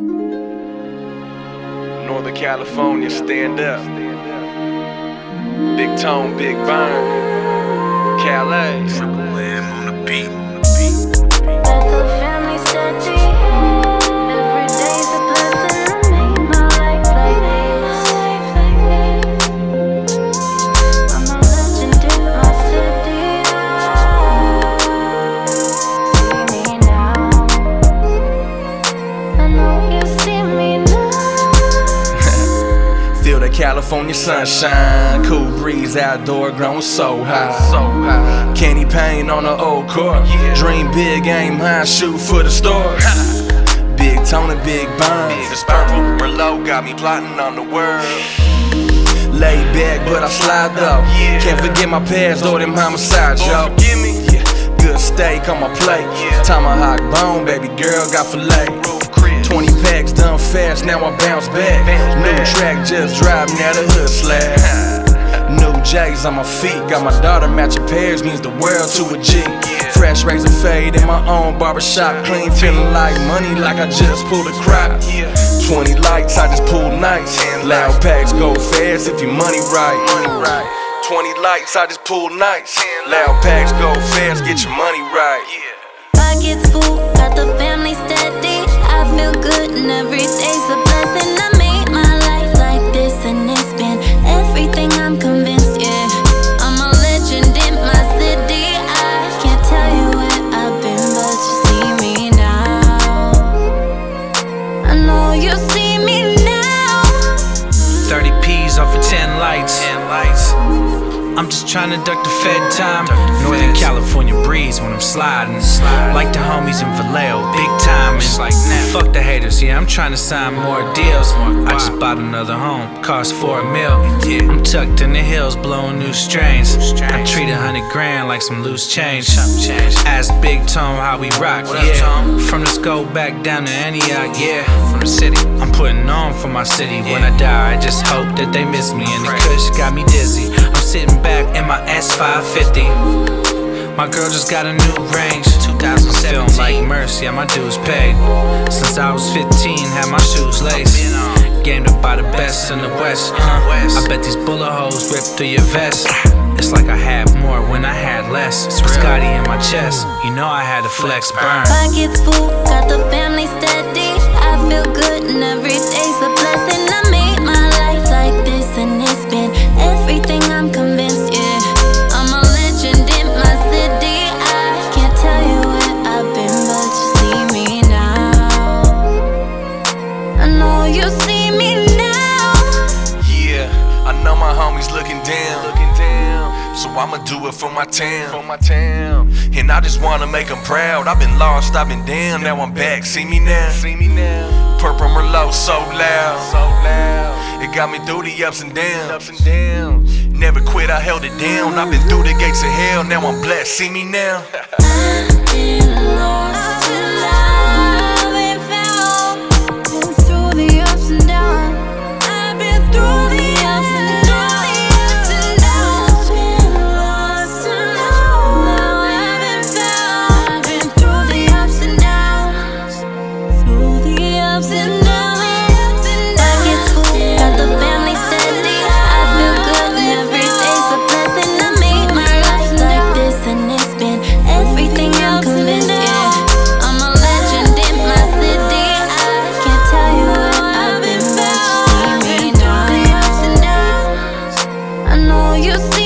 Northern California, stand up. Big Tone, Big Burn, Calais. Triple M on the beat. Feel the California sunshine, cool breeze outdoor, growing so high. Candy paint on the old court, dream big, aim high, shoot for the stars. Big Tone and Big Burn, this purple Merlot got me plotting on the world. Laid back, but I slide though. Can't forget my past or them homicides, yo. Good steak on my plate, tomahawk bone, baby girl got filet. 20 packs done fast, now I bounce back. New track just dropped, now the hood slab. New J's on my feet, got my daughter matching pairs, means the world to a G. Fresh razor fade in my own barbershop, clean, feeling like money, like I just pulled a crop. 20 lights, I just pulled nights. Loud packs go fast if your money right. 20 lights, I just pulled nights. Loud packs go fast, get your money right. Pockets full, got the family steady. I feel good and every day's a blessing. I made my life like this and it's been everything, I'm convinced, yeah. I'm a legend in my city. I can't tell you where I've been, but you see me now. I know you see me now. 30 P's off of 10 lights. I'm just tryna duck the Fed time. Northern California breeze when I'm sliding. Like the homies in Vallejo, big time. Fuck the haters, yeah, I'm tryna sign more deals. I just bought another home, cost $4 million. I'm tucked in the hills, blowing new strains. I treat 100 grand like some loose change. Ask Big Tone how we rock, yeah. From the scope back down to Antioch, yeah. From the city, I'm putting on for my city. When I die, I just hope that they miss me. And the kush got me dizzy. I'm sitting back in my S550. My girl just got a new range, 2017. Film like Mercy, yeah, my dues paid. Since I was 15, had my shoes laced. Gamed up by the best in the West. I bet these bullet holes rip through your vest. It's like I had more when I had less. Scotty in my chest, you know I had to flex, burn. Pockets full, got the family steady. I feel good and every day's a blessing. I made my life like this and it's been everything, I'm convinced, yeah. I'm a legend in my city. I can't tell you where I've been, but you see me now. I know you see me now. Yeah, I know my homies looking down. So I'ma do it for my town. And I just wanna make them proud. I've been lost, I've been down, now I'm back. See me now. Purple Merlot so loud. It got me through the ups and downs. Never quit, I held it down. I've been through the gates of hell, now I'm blessed. See me now. I've been lost till I've been found. Been through the ups and downs. I've been through the ups and downs. I've been lost till now I've been found. I've been through the ups and downs. Through the ups and downs. Pockets full, got the family steady. I feel good and every day's a blessing. I made my life like this and it's been everything, I'm convinced, yeah. I'm a legend in my city. I can't tell you where I've been, but you see me now. I know you see